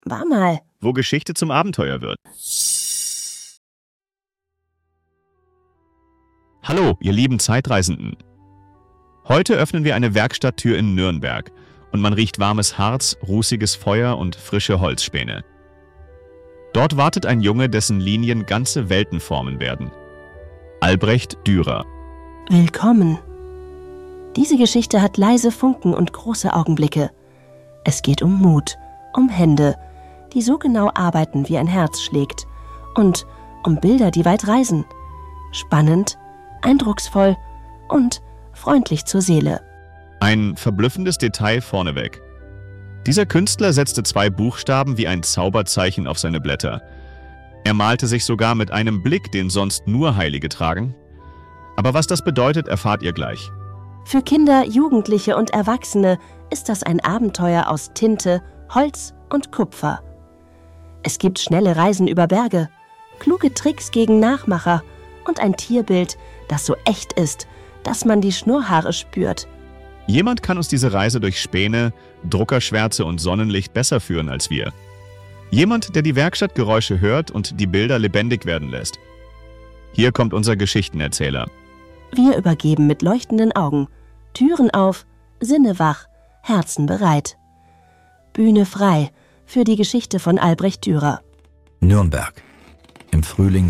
War mal. Wo Geschichte zum Abenteuer wird. Hallo, ihr lieben Zeitreisenden. Heute öffnen wir eine Werkstatttür in Nürnberg und man riecht warmes Harz, rußiges Feuer und frische Holzspäne. Dort wartet ein Junge, dessen Linien ganze Welten formen werden. Albrecht Dürer. Willkommen. Diese Geschichte hat leise Funken und große Augenblicke. Es geht um Mut, um Hände, die so genau arbeiten, wie ein Herz schlägt, und um Bilder, die weit reisen. Spannend, eindrucksvoll und freundlich zur Seele. Ein verblüffendes Detail vorneweg. Dieser Künstler setzte 2 Buchstaben wie ein Zauberzeichen auf seine Blätter. Er malte sich sogar mit einem Blick, den sonst nur Heilige tragen. Aber was das bedeutet, erfahrt ihr gleich. Für Kinder, Jugendliche und Erwachsene ist das ein Abenteuer aus Tinte, Holz und Kupfer. Es gibt schnelle Reisen über Berge, kluge Tricks gegen Nachmacher und ein Tierbild, das so echt ist, dass man die Schnurrhaare spürt. Jemand kann uns diese Reise durch Späne, Druckerschwärze und Sonnenlicht besser führen als wir. Jemand, der die Werkstattgeräusche hört und die Bilder lebendig werden lässt. Hier kommt unser Geschichtenerzähler. Wir übergeben mit leuchtenden Augen, Türen auf, Sinne wach, Herzen bereit. Bühne frei für die Geschichte von Albrecht Dürer. Nürnberg, im Frühling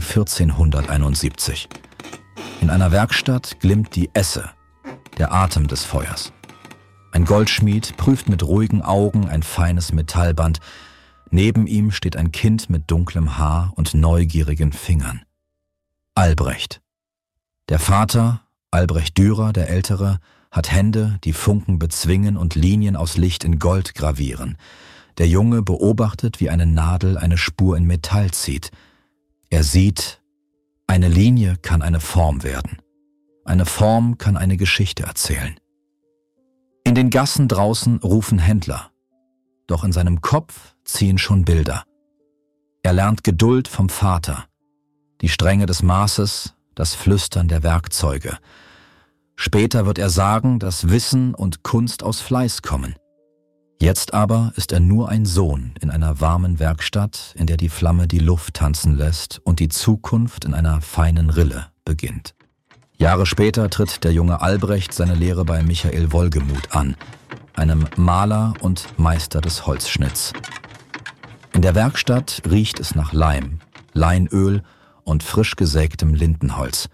1471. In einer Werkstatt glimmt die Esse, der Atem des Feuers. Ein Goldschmied prüft mit ruhigen Augen ein feines Metallband. Neben ihm steht ein Kind mit dunklem Haar und neugierigen Fingern. Albrecht. Der Vater, Albrecht Dürer, der Ältere, hat Hände, die Funken bezwingen und Linien aus Licht in Gold gravieren. Der Junge beobachtet, wie eine Nadel eine Spur in Metall zieht. Er sieht, eine Linie kann eine Form werden. Eine Form kann eine Geschichte erzählen. In den Gassen draußen rufen Händler. Doch in seinem Kopf ziehen schon Bilder. Er lernt Geduld vom Vater, die Strenge des Maßes, das Flüstern der Werkzeuge. Später wird er sagen, dass Wissen und Kunst aus Fleiß kommen. Jetzt aber ist er nur ein Sohn in einer warmen Werkstatt, in der die Flamme die Luft tanzen lässt und die Zukunft in einer feinen Rille beginnt. Jahre später tritt der junge Albrecht seine Lehre bei Michael Wohlgemuth an, einem Maler und Meister des Holzschnitts. In der Werkstatt riecht es nach Leim, Leinöl und frisch gesägtem Lindenholz.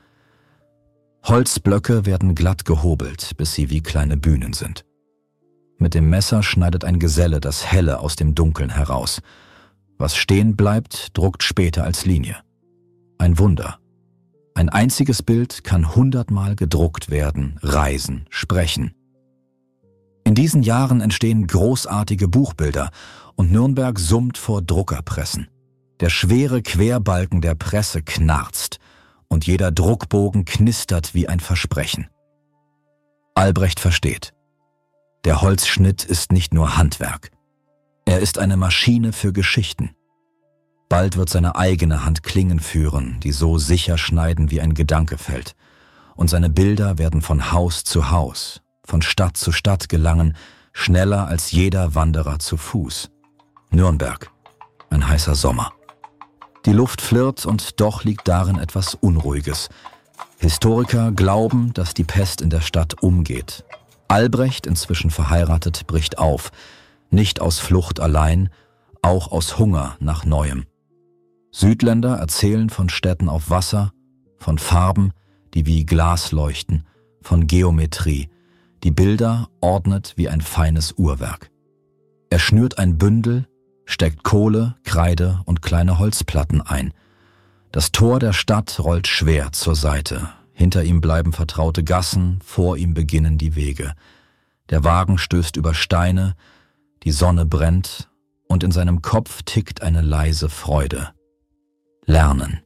Holzblöcke werden glatt gehobelt, bis sie wie kleine Bühnen sind. Mit dem Messer schneidet ein Geselle das Helle aus dem Dunkeln heraus. Was stehen bleibt, druckt später als Linie. Ein Wunder. Ein einziges Bild kann 100-mal gedruckt werden, reisen, sprechen. In diesen Jahren entstehen großartige Buchbilder und Nürnberg summt vor Druckerpressen. Der schwere Querbalken der Presse knarzt und jeder Druckbogen knistert wie ein Versprechen. Albrecht versteht. Der Holzschnitt ist nicht nur Handwerk. Er ist eine Maschine für Geschichten. Bald wird seine eigene Hand Klingen führen, die so sicher schneiden, wie ein Gedanke fällt. Und seine Bilder werden von Haus zu Haus, von Stadt zu Stadt gelangen, schneller als jeder Wanderer zu Fuß. Nürnberg, ein heißer Sommer. Die Luft flirrt und doch liegt darin etwas Unruhiges. Historiker glauben, dass die Pest in der Stadt umgeht. Albrecht, inzwischen verheiratet, bricht auf. Nicht aus Flucht allein, auch aus Hunger nach Neuem. Südländer erzählen von Städten auf Wasser, von Farben, die wie Glas leuchten, von Geometrie, die Bilder ordnet wie ein feines Uhrwerk. Er schnürt ein Bündel, steckt Kohle, Kreide und kleine Holzplatten ein. Das Tor der Stadt rollt schwer zur Seite. Hinter ihm bleiben vertraute Gassen, vor ihm beginnen die Wege. Der Wagen stößt über Steine, die Sonne brennt und in seinem Kopf tickt eine leise Freude. Lernen.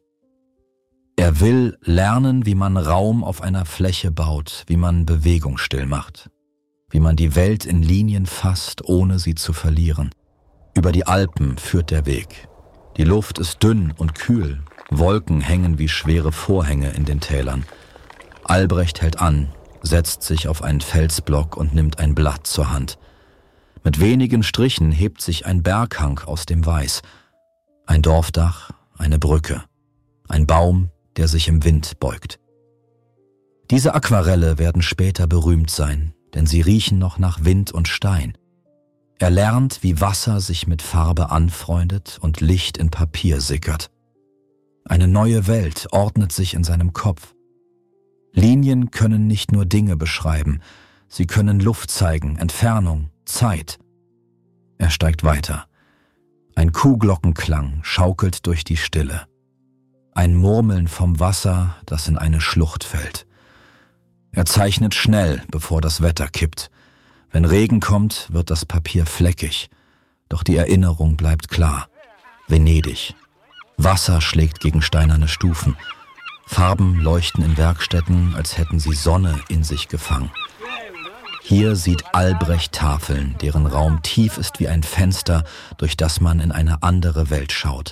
Er will lernen, wie man Raum auf einer Fläche baut, wie man Bewegung still macht, wie man die Welt in Linien fasst, ohne sie zu verlieren. Über die Alpen führt der Weg. Die Luft ist dünn und kühl, Wolken hängen wie schwere Vorhänge in den Tälern. Albrecht hält an, setzt sich auf einen Felsblock und nimmt ein Blatt zur Hand. Mit wenigen Strichen hebt sich ein Berghang aus dem Weiß. Ein Dorfdach, eine Brücke, ein Baum, der sich im Wind beugt. Diese Aquarelle werden später berühmt sein, denn sie riechen noch nach Wind und Stein. Er lernt, wie Wasser sich mit Farbe anfreundet und Licht in Papier sickert. Eine neue Welt ordnet sich in seinem Kopf. Linien können nicht nur Dinge beschreiben, sie können Luft zeigen, Entfernung, Zeit. Er steigt weiter. Ein Kuhglockenklang schaukelt durch die Stille. Ein Murmeln vom Wasser, das in eine Schlucht fällt. Er zeichnet schnell, bevor das Wetter kippt. Wenn Regen kommt, wird das Papier fleckig. Doch die Erinnerung bleibt klar. Venedig. Wasser schlägt gegen steinerne Stufen. Farben leuchten in Werkstätten, als hätten sie Sonne in sich gefangen. Hier sieht Albrecht Tafeln, deren Raum tief ist wie ein Fenster, durch das man in eine andere Welt schaut.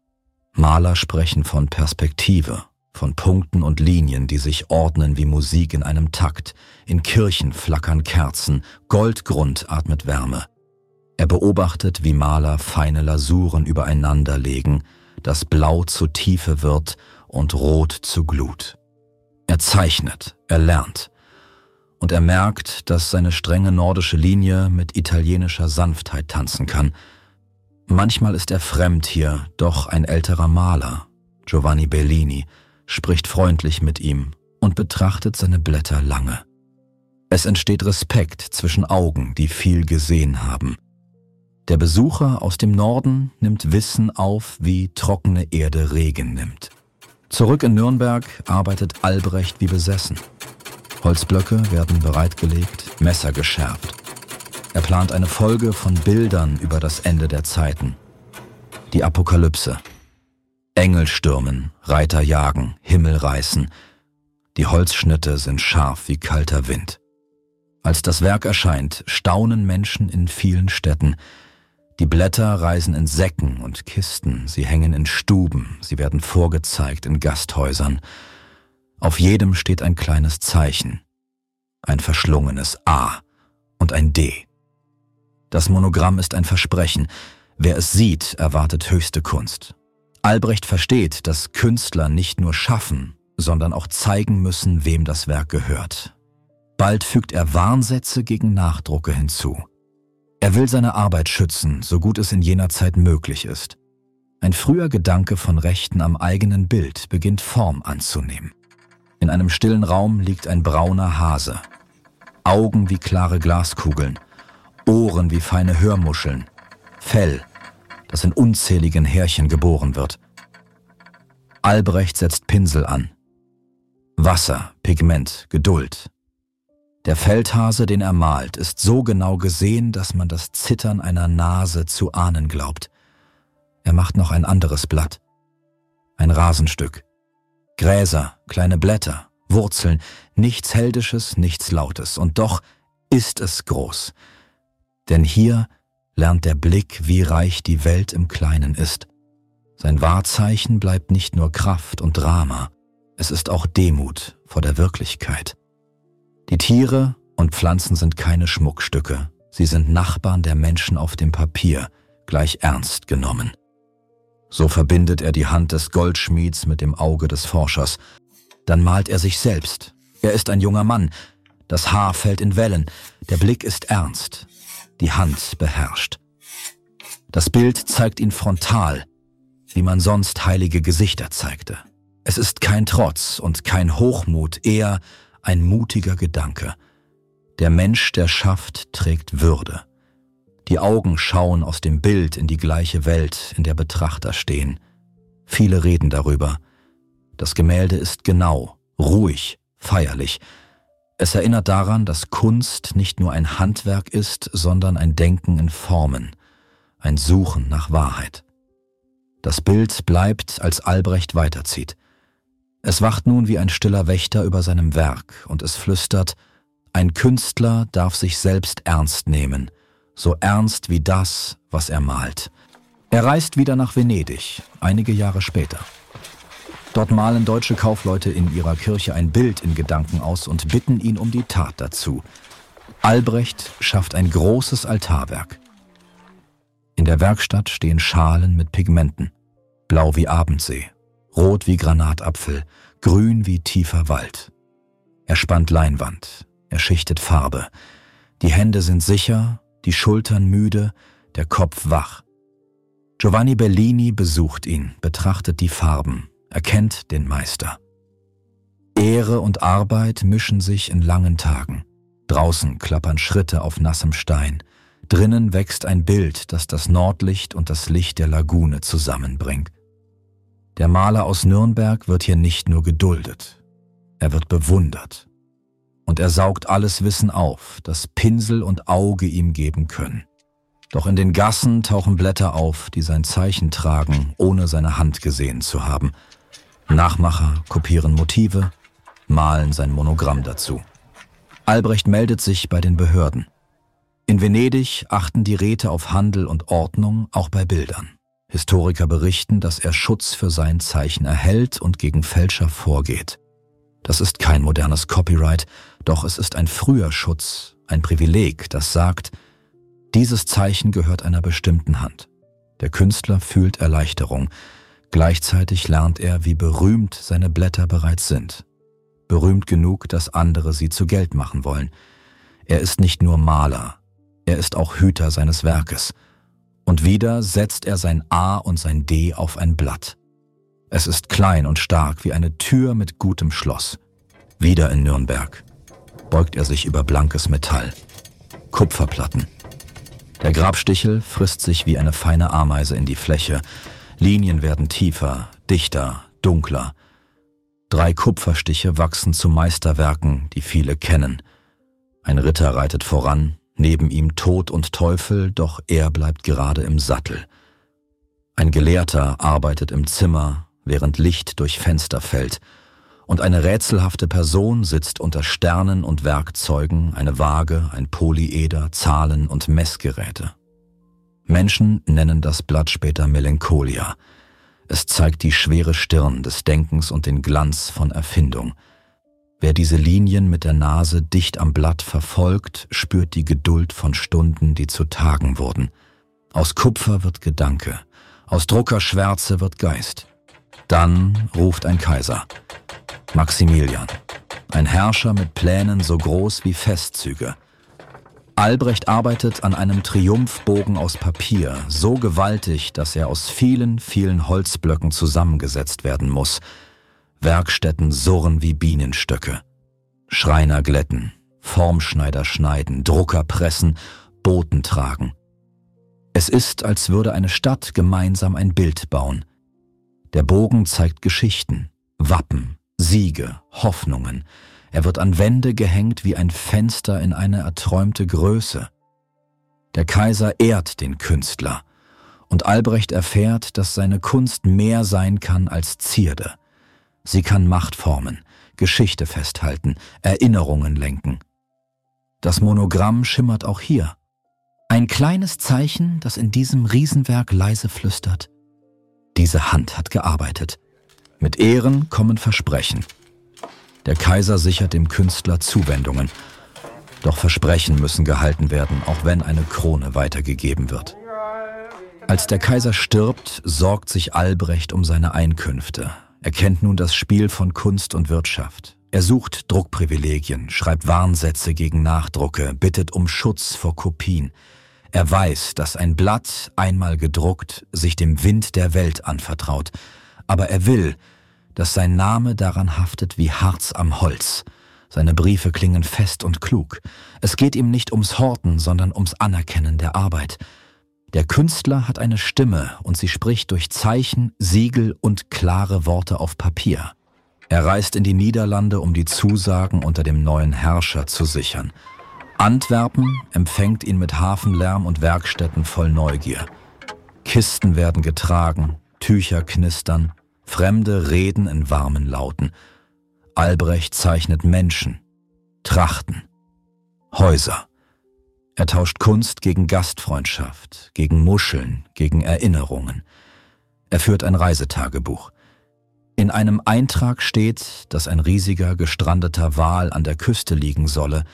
Maler sprechen von Perspektive, von Punkten und Linien, die sich ordnen wie Musik in einem Takt. In Kirchen flackern Kerzen, Goldgrund atmet Wärme. Er beobachtet, wie Maler feine Lasuren übereinander legen, dass Blau zu Tiefe wird und Rot zu Glut. Er zeichnet, er lernt. Und er merkt, dass seine strenge nordische Linie mit italienischer Sanftheit tanzen kann. Manchmal ist er fremd hier, doch ein älterer Maler, Giovanni Bellini, spricht freundlich mit ihm und betrachtet seine Blätter lange. Es entsteht Respekt zwischen Augen, die viel gesehen haben. Der Besucher aus dem Norden nimmt Wissen auf, wie trockene Erde Regen nimmt. Zurück in Nürnberg arbeitet Albrecht wie besessen. Holzblöcke werden bereitgelegt, Messer geschärft. Er plant eine Folge von Bildern über das Ende der Zeiten. Die Apokalypse. Engel stürmen, Reiter jagen, Himmel reißen. Die Holzschnitte sind scharf wie kalter Wind. Als das Werk erscheint, staunen Menschen in vielen Städten. Die Blätter reisen in Säcken und Kisten, sie hängen in Stuben, sie werden vorgezeigt in Gasthäusern. Auf jedem steht ein kleines Zeichen, ein verschlungenes A und ein D. Das Monogramm ist ein Versprechen. Wer es sieht, erwartet höchste Kunst. Albrecht versteht, dass Künstler nicht nur schaffen, sondern auch zeigen müssen, wem das Werk gehört. Bald fügt er Warnsätze gegen Nachdrucke hinzu. Er will seine Arbeit schützen, so gut es in jener Zeit möglich ist. Ein früher Gedanke von Rechten am eigenen Bild beginnt Form anzunehmen. In einem stillen Raum liegt ein brauner Hase. Augen wie klare Glaskugeln, Ohren wie feine Hörmuscheln, Fell, das in unzähligen Härchen geboren wird. Albrecht setzt Pinsel an. Wasser, Pigment, Geduld. Der Feldhase, den er malt, ist so genau gesehen, dass man das Zittern einer Nase zu ahnen glaubt. Er macht noch ein anderes Blatt. Ein Rasenstück. Gräser, kleine Blätter, Wurzeln, nichts Heldisches, nichts Lautes. Und doch ist es groß. Denn hier lernt der Blick, wie reich die Welt im Kleinen ist. Sein Wahrzeichen bleibt nicht nur Kraft und Drama, es ist auch Demut vor der Wirklichkeit. Die Tiere und Pflanzen sind keine Schmuckstücke, sie sind Nachbarn der Menschen auf dem Papier, gleich ernst genommen. So verbindet er die Hand des Goldschmieds mit dem Auge des Forschers. Dann malt er sich selbst. Er ist ein junger Mann, das Haar fällt in Wellen, der Blick ist ernst. Die Hand beherrscht. Das Bild zeigt ihn frontal, wie man sonst heilige Gesichter zeigte. Es ist kein Trotz und kein Hochmut, eher ein mutiger Gedanke. Der Mensch, der schafft, trägt Würde. Die Augen schauen aus dem Bild in die gleiche Welt, in der Betrachter stehen. Viele reden darüber. Das Gemälde ist genau, ruhig, feierlich. Es erinnert daran, dass Kunst nicht nur ein Handwerk ist, sondern ein Denken in Formen, ein Suchen nach Wahrheit. Das Bild bleibt, als Albrecht weiterzieht. Es wacht nun wie ein stiller Wächter über seinem Werk und es flüstert, ein Künstler darf sich selbst ernst nehmen, so ernst wie das, was er malt. Er reist wieder nach Venedig, einige Jahre später. Dort malen deutsche Kaufleute in ihrer Kirche ein Bild in Gedanken aus und bitten ihn um die Tat dazu. Albrecht schafft ein großes Altarwerk. In der Werkstatt stehen Schalen mit Pigmenten, blau wie Abendsee, rot wie Granatapfel, grün wie tiefer Wald. Er spannt Leinwand, er schichtet Farbe. Die Hände sind sicher, die Schultern müde, der Kopf wach. Giovanni Bellini besucht ihn, betrachtet die Farben, erkennt den Meister. Ehre und Arbeit mischen sich in langen Tagen. Draußen klappern Schritte auf nassem Stein. Drinnen wächst ein Bild, das das Nordlicht und das Licht der Lagune zusammenbringt. Der Maler aus Nürnberg wird hier nicht nur geduldet, er wird bewundert. Und er saugt alles Wissen auf, das Pinsel und Auge ihm geben können. Doch in den Gassen tauchen Blätter auf, die sein Zeichen tragen, ohne seine Hand gesehen zu haben. Nachmacher kopieren Motive, malen sein Monogramm dazu. Albrecht meldet sich bei den Behörden. In Venedig achten die Räte auf Handel und Ordnung, auch bei Bildern. Historiker berichten, dass er Schutz für sein Zeichen erhält und gegen Fälscher vorgeht. Das ist kein modernes Copyright, doch es ist ein früher Schutz, ein Privileg, das sagt, dieses Zeichen gehört einer bestimmten Hand. Der Künstler fühlt Erleichterung. Gleichzeitig lernt er, wie berühmt seine Blätter bereits sind. Berühmt genug, dass andere sie zu Geld machen wollen. Er ist nicht nur Maler, er ist auch Hüter seines Werkes. Und wieder setzt er sein A und sein D auf ein Blatt. Es ist klein und stark wie eine Tür mit gutem Schloss. Wieder in Nürnberg. Beugt er sich über blankes Metall. Kupferplatten. Der Grabstichel frisst sich wie eine feine Ameise in die Fläche. Linien werden tiefer, dichter, dunkler. 3 Kupferstiche wachsen zu Meisterwerken, die viele kennen. Ein Ritter reitet voran, neben ihm Tod und Teufel, doch er bleibt gerade im Sattel. Ein Gelehrter arbeitet im Zimmer, während Licht durch Fenster fällt. Und eine rätselhafte Person sitzt unter Sternen und Werkzeugen, eine Waage, ein Polyeder, Zahlen und Messgeräte. Menschen nennen das Blatt später Melancholia. Es zeigt die schwere Stirn des Denkens und den Glanz von Erfindung. Wer diese Linien mit der Nase dicht am Blatt verfolgt, spürt die Geduld von Stunden, die zu Tagen wurden. Aus Kupfer wird Gedanke, aus Druckerschwärze wird Geist. Dann ruft ein Kaiser. Maximilian, ein Herrscher mit Plänen so groß wie Festzüge. Albrecht arbeitet an einem Triumphbogen aus Papier, so gewaltig, dass er aus vielen, vielen Holzblöcken zusammengesetzt werden muss. Werkstätten surren wie Bienenstöcke. Schreiner glätten, Formschneider schneiden, Drucker pressen, Boten tragen. Es ist, als würde eine Stadt gemeinsam ein Bild bauen. Der Bogen zeigt Geschichten, Wappen, Siege, Hoffnungen. Er wird an Wände gehängt wie ein Fenster in eine erträumte Größe. Der Kaiser ehrt den Künstler und Albrecht erfährt, dass seine Kunst mehr sein kann als Zierde. Sie kann Macht formen, Geschichte festhalten, Erinnerungen lenken. Das Monogramm schimmert auch hier. Ein kleines Zeichen, das in diesem Riesenwerk leise flüstert. Diese Hand hat gearbeitet. Mit Ehren kommen Versprechen. Der Kaiser sichert dem Künstler Zuwendungen. Doch Versprechen müssen gehalten werden, auch wenn eine Krone weitergegeben wird. Als der Kaiser stirbt, sorgt sich Albrecht um seine Einkünfte. Er kennt nun das Spiel von Kunst und Wirtschaft. Er sucht Druckprivilegien, schreibt Warnsätze gegen Nachdrucke, bittet um Schutz vor Kopien. Er weiß, dass ein Blatt, einmal gedruckt, sich dem Wind der Welt anvertraut. Aber er will, dass sein Name daran haftet wie Harz am Holz. Seine Briefe klingen fest und klug. Es geht ihm nicht ums Horten, sondern ums Anerkennen der Arbeit. Der Künstler hat eine Stimme und sie spricht durch Zeichen, Siegel und klare Worte auf Papier. Er reist in die Niederlande, um die Zusagen unter dem neuen Herrscher zu sichern. Antwerpen empfängt ihn mit Hafenlärm und Werkstätten voll Neugier. Kisten werden getragen, Tücher knistern, Fremde reden in warmen Lauten. Albrecht zeichnet Menschen, Trachten, Häuser. Er tauscht Kunst gegen Gastfreundschaft, gegen Muscheln, gegen Erinnerungen. Er führt ein Reisetagebuch. In einem Eintrag steht, dass ein riesiger, gestrandeter Wal an der Küste liegen solle,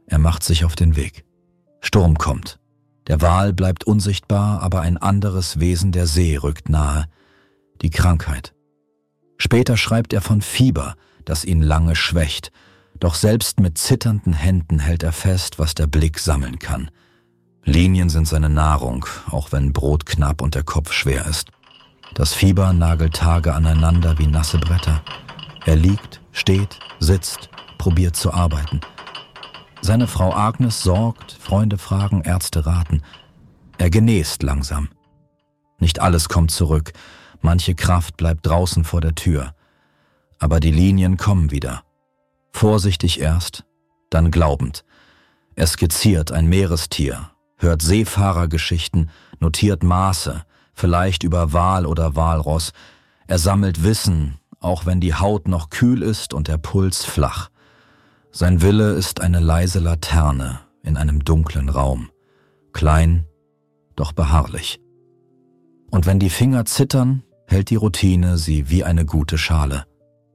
Er macht sich auf den Weg. Sturm kommt. Der Wal bleibt unsichtbar, aber ein anderes Wesen der See rückt nahe. Die Krankheit. Später schreibt er von Fieber, das ihn lange schwächt. Doch selbst mit zitternden Händen hält er fest, was der Blick sammeln kann. Linien sind seine Nahrung, auch wenn Brot knapp und der Kopf schwer ist. Das Fieber nagelt Tage aneinander wie nasse Bretter. Er liegt, steht, sitzt, probiert zu arbeiten. Seine Frau Agnes sorgt, Freunde fragen, Ärzte raten. Er genest langsam. Nicht alles kommt zurück, manche Kraft bleibt draußen vor der Tür. Aber die Linien kommen wieder. Vorsichtig erst, dann glaubend. Er skizziert ein Meerestier, hört Seefahrergeschichten, notiert Maße, vielleicht über Wal oder Walross. Er sammelt Wissen, auch wenn die Haut noch kühl ist und der Puls flach. Sein Wille ist eine leise Laterne in einem dunklen Raum. Klein, doch beharrlich. Und wenn die Finger zittern, hält die Routine sie wie eine gute Schale.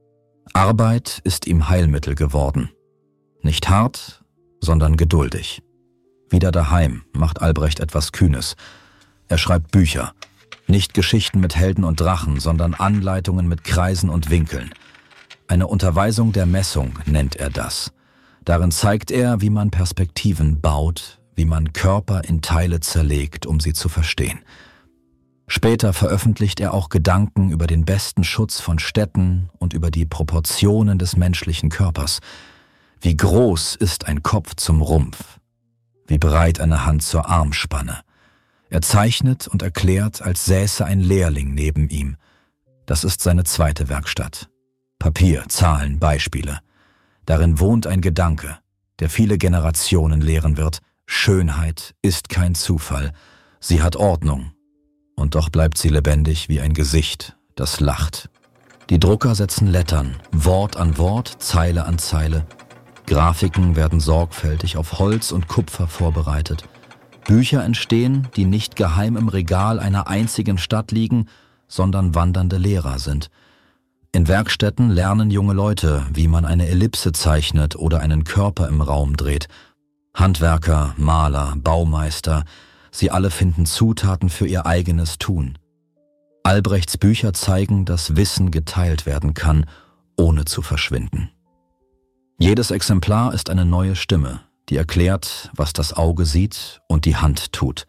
Arbeit ist ihm Heilmittel geworden. Nicht hart, sondern geduldig. Wieder daheim macht Albrecht etwas Kühnes. Er schreibt Bücher. Nicht Geschichten mit Helden und Drachen, sondern Anleitungen mit Kreisen und Winkeln. Eine Unterweisung der Messung nennt er das. Darin zeigt er, wie man Perspektiven baut, wie man Körper in Teile zerlegt, um sie zu verstehen. Später veröffentlicht er auch Gedanken über den besten Schutz von Städten und über die Proportionen des menschlichen Körpers. Wie groß ist ein Kopf zum Rumpf? Wie breit eine Hand zur Armspanne? Er zeichnet und erklärt, als säße ein Lehrling neben ihm. Das ist seine zweite Werkstatt. Papier, Zahlen, Beispiele. Darin wohnt ein Gedanke, der viele Generationen lehren wird. Schönheit ist kein Zufall. Sie hat Ordnung. Und doch bleibt sie lebendig wie ein Gesicht, das lacht. Die Drucker setzen Lettern, Wort an Wort, Zeile an Zeile. Grafiken werden sorgfältig auf Holz und Kupfer vorbereitet. Bücher entstehen, die nicht geheim im Regal einer einzigen Stadt liegen, sondern wandernde Lehrer sind. In Werkstätten lernen junge Leute, wie man eine Ellipse zeichnet oder einen Körper im Raum dreht. Handwerker, Maler, Baumeister, sie alle finden Zutaten für ihr eigenes Tun. Albrechts Bücher zeigen, dass Wissen geteilt werden kann, ohne zu verschwinden. Jedes Exemplar ist eine neue Stimme, die erklärt, was das Auge sieht und die Hand tut.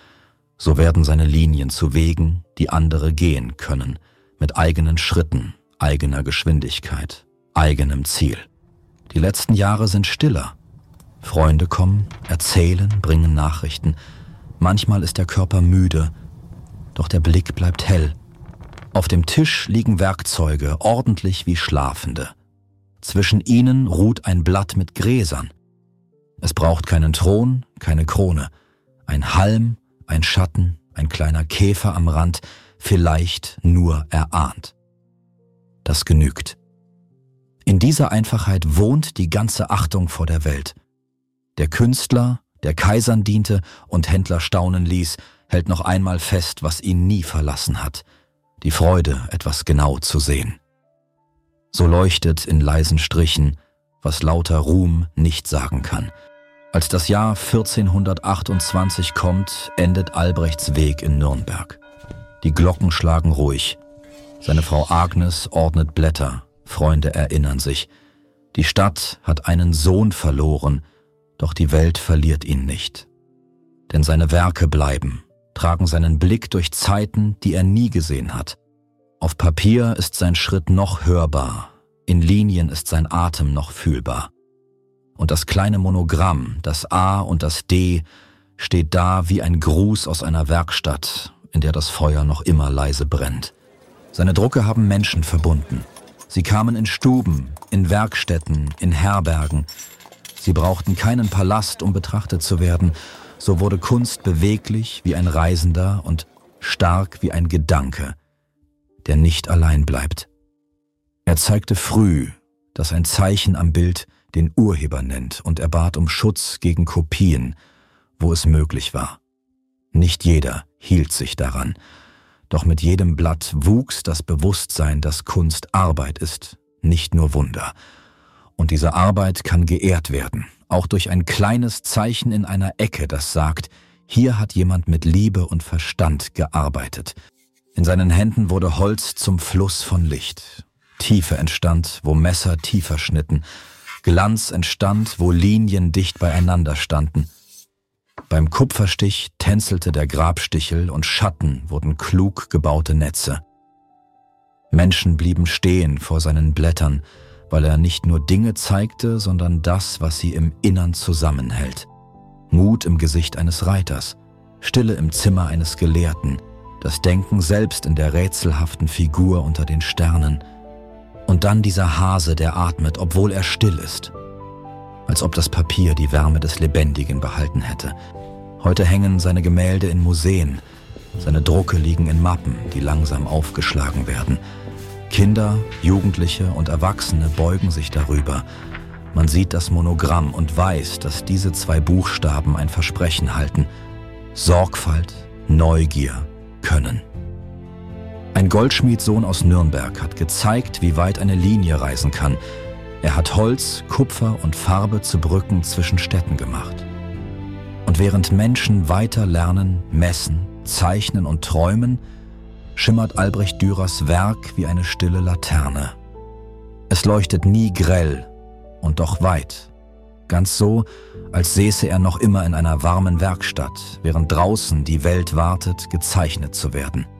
So werden seine Linien zu Wegen, die andere gehen können, mit eigenen Schritten, eigener Geschwindigkeit, eigenem Ziel. Die letzten Jahre sind stiller. Freunde kommen, erzählen, bringen Nachrichten. Manchmal ist der Körper müde, doch der Blick bleibt hell. Auf dem Tisch liegen Werkzeuge, ordentlich wie Schlafende. Zwischen ihnen ruht ein Blatt mit Gräsern. Es braucht keinen Thron, keine Krone. Ein Halm, ein Schatten, ein kleiner Käfer am Rand, vielleicht nur erahnt. Das genügt. In dieser Einfachheit wohnt die ganze Achtung vor der Welt. Der Künstler, der Kaisern diente und Händler staunen ließ, hält noch einmal fest, was ihn nie verlassen hat. Die Freude, etwas genau zu sehen. So leuchtet in leisen Strichen, was lauter Ruhm nicht sagen kann. Als das Jahr 1428 kommt, endet Albrechts Weg in Nürnberg. Die Glocken schlagen ruhig. Seine Frau Agnes ordnet Blätter, Freunde erinnern sich. Die Stadt hat einen Sohn verloren, doch die Welt verliert ihn nicht. Denn seine Werke bleiben, tragen seinen Blick durch Zeiten, die er nie gesehen hat. Auf Papier ist sein Schritt noch hörbar, in Linien ist sein Atem noch fühlbar. Und das kleine Monogramm, das A und das D, steht da wie ein Gruß aus einer Werkstatt, in der das Feuer noch immer leise brennt. Seine Drucke haben Menschen verbunden. Sie kamen in Stuben, in Werkstätten, in Herbergen. Sie brauchten keinen Palast, um betrachtet zu werden. So wurde Kunst beweglich wie ein Reisender und stark wie ein Gedanke, der nicht allein bleibt. Er zeigte früh, dass ein Zeichen am Bild den Urheber nennt, und er bat um Schutz gegen Kopien, wo es möglich war. Nicht jeder hielt sich daran, doch mit jedem Blatt wuchs das Bewusstsein, dass Kunst Arbeit ist, nicht nur Wunder. Und diese Arbeit kann geehrt werden, auch durch ein kleines Zeichen in einer Ecke, das sagt, hier hat jemand mit Liebe und Verstand gearbeitet. In seinen Händen wurde Holz zum Fluss von Licht. Tiefe entstand, wo Messer tiefer schnitten. Glanz entstand, wo Linien dicht beieinander standen. Beim Kupferstich tänzelte der Grabstichel und Schatten wurden klug gebaute Netze. Menschen blieben stehen vor seinen Blättern, weil er nicht nur Dinge zeigte, sondern das, was sie im Innern zusammenhält. Mut im Gesicht eines Reiters, Stille im Zimmer eines Gelehrten, das Denken selbst in der rätselhaften Figur unter den Sternen. Und dann dieser Hase, der atmet, obwohl er still ist. Als ob das Papier die Wärme des Lebendigen behalten hätte. Heute hängen seine Gemälde in Museen. Seine Drucke liegen in Mappen, die langsam aufgeschlagen werden. Kinder, Jugendliche und Erwachsene beugen sich darüber. Man sieht das Monogramm und weiß, dass diese 2 Buchstaben ein Versprechen halten. Sorgfalt, Neugier, Können. Ein Goldschmiedssohn aus Nürnberg hat gezeigt, wie weit eine Linie reisen kann. Er hat Holz, Kupfer und Farbe zu Brücken zwischen Städten gemacht. Und während Menschen weiter lernen, messen, zeichnen und träumen, schimmert Albrecht Dürers Werk wie eine stille Laterne. Es leuchtet nie grell und doch weit. Ganz so, als säße er noch immer in einer warmen Werkstatt, während draußen die Welt wartet, gezeichnet zu werden.